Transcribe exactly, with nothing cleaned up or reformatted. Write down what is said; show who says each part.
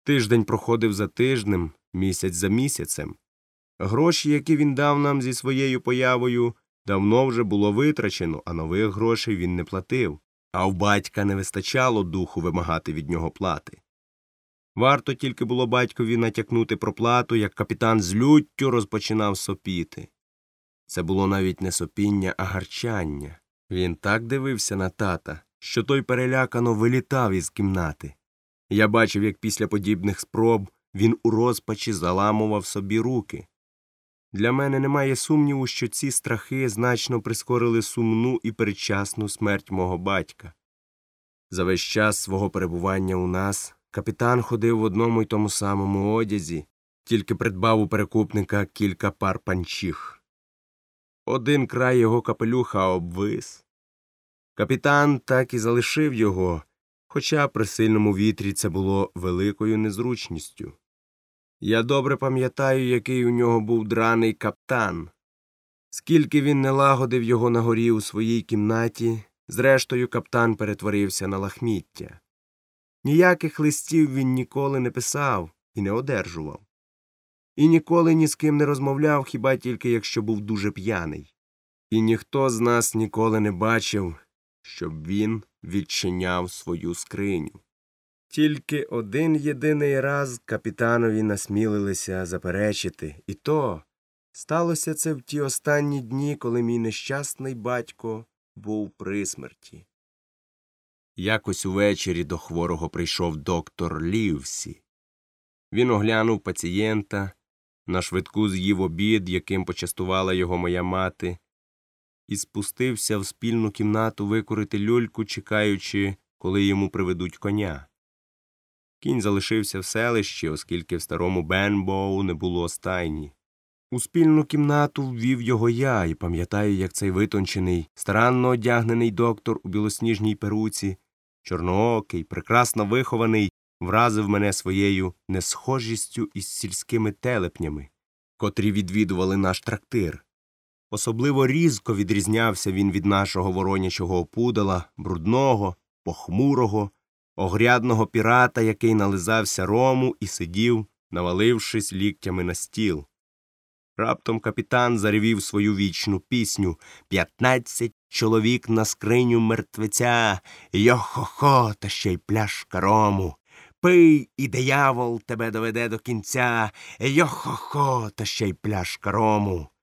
Speaker 1: Тиждень проходив за тижнем, місяць за місяцем. Гроші, які він дав нам зі своєю появою, давно вже було витрачено, а нових грошей він не платив. А в батька не вистачало духу вимагати від нього плати. Варто тільки було батькові натякнути про плату, як капітан з люттю розпочинав сопіти. Це було навіть не сопіння, а гарчання. Він так дивився на тата, що той перелякано вилітав із кімнати. Я бачив, як після подібних спроб він у розпачі заламував собі руки. Для мене немає сумніву, що ці страхи значно прискорили сумну і передчасну смерть мого батька. За весь час свого перебування у нас капітан ходив в одному й тому самому одязі, тільки придбав у перекупника кілька пар панчіх. Один край його капелюха обвис. Капітан так і залишив його, хоча при сильному вітрі це було великою незручністю. Я добре пам'ятаю, який у нього був драний каптан. Скільки він не лагодив його на горі у своїй кімнаті, зрештою каптан перетворився на лахміття. Ніяких листів він ніколи не писав і не одержував. І ніколи ні з ким не розмовляв, хіба тільки якщо був дуже п'яний. І ніхто з нас ніколи не бачив, щоб він відчиняв свою скриню. Тільки один єдиний раз капітанові насмілилися заперечити, і то сталося це в ті останні дні, коли мій нещасний батько був при смерті. Якось увечері до хворого прийшов доктор Лівсі. Він оглянув пацієнта, на швидку з'їв обід, яким почастувала його моя мати, і спустився в спільну кімнату викурити люльку, чекаючи, коли йому приведуть коня. Кінь залишився в селищі, оскільки в старому Бенбоу не було стайні. У спільну кімнату ввів його я, і пам'ятаю, як цей витончений, старанно одягнений доктор у білосніжній перуці, чорноокий, прекрасно вихований, вразив мене своєю несхожістю із сільськими телепнями, котрі відвідували наш трактир. Особливо різко відрізнявся він від нашого воронячого опудала, брудного, похмурого, огрядного пірата, який нализався рому і сидів, навалившись ліктями на стіл. Раптом капітан заревів свою вічну пісню «П'ятнадцять чоловік на скриню мертвеця, йо-хо-хо, та ще й пляшка рому. Пий, і диявол тебе доведе до кінця, йо-хо-хо, та ще й пляшка рому».